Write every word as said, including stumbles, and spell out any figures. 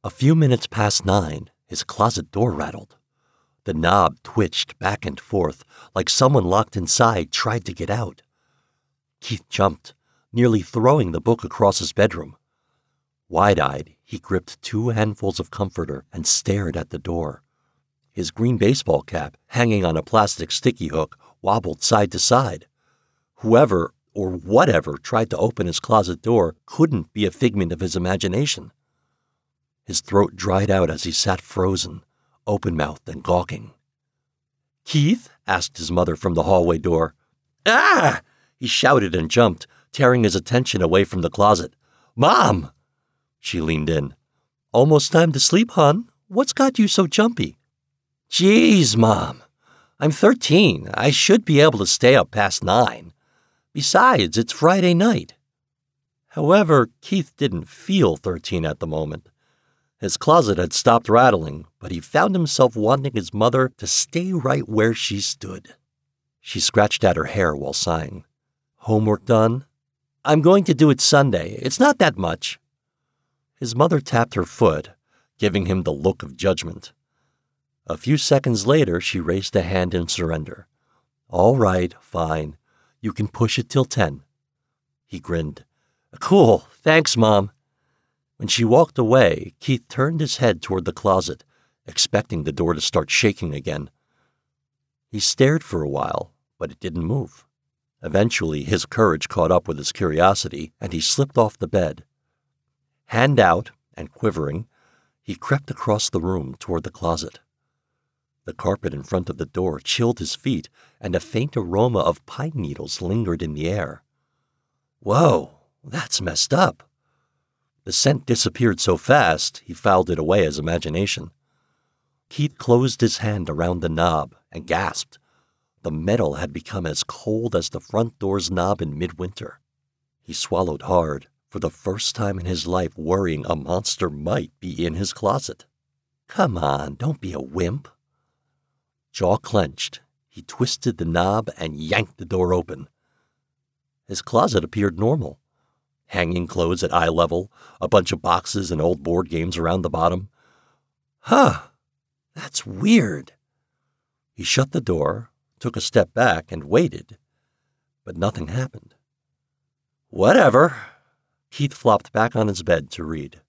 A few minutes past nine, his closet door rattled. The knob twitched back and forth like someone locked inside tried to get out. Keith jumped, nearly throwing the book across his bedroom. Wide-eyed, he gripped two handfuls of comforter and stared at the door. His green baseball cap, hanging on a plastic sticky hook, wobbled side to side. Whoever or whatever tried to open his closet door couldn't be a figment of his imagination. His throat dried out as he sat frozen, open-mouthed and gawking. "Keith?" asked his mother from the hallway door. "Ah!" he shouted and jumped, tearing his attention away from the closet. "Mom!" She leaned in. "Almost time to sleep, hon. What's got you so jumpy?" "Geez, Mom. I'm thirteen. I should be able to stay up past nine. Besides, it's Friday night." However, Keith didn't feel thirteen at the moment. His closet had stopped rattling, but he found himself wanting his mother to stay right where she stood. She scratched at her hair while sighing. "Homework done?" "I'm going to do it Sunday. It's not that much." His mother tapped her foot, giving him the look of judgment. A few seconds later, she raised a hand in surrender. "All right, fine. You can push it till ten." He grinned. "Cool. Thanks, Mom." When she walked away, Keith turned his head toward the closet, expecting the door to start shaking again. He stared for a while, but it didn't move. Eventually, his courage caught up with his curiosity, and he slipped off the bed. Hand out and quivering, he crept across the room toward the closet. The carpet in front of the door chilled his feet, and a faint aroma of pine needles lingered in the air. "Whoa, that's messed up." The scent disappeared so fast, he filed it away as imagination. Keith closed his hand around the knob and gasped. The metal had become as cold as the front door's knob in midwinter. He swallowed hard, for the first time in his life worrying a monster might be in his closet. "Come on, don't be a wimp." Jaw clenched, he twisted the knob and yanked the door open. His closet appeared normal. Hanging clothes at eye level, a bunch of boxes and old board games around the bottom. Huh, that's weird. He shut the door, took a step back, and waited, but nothing happened. Whatever. Keith flopped back on his bed to read.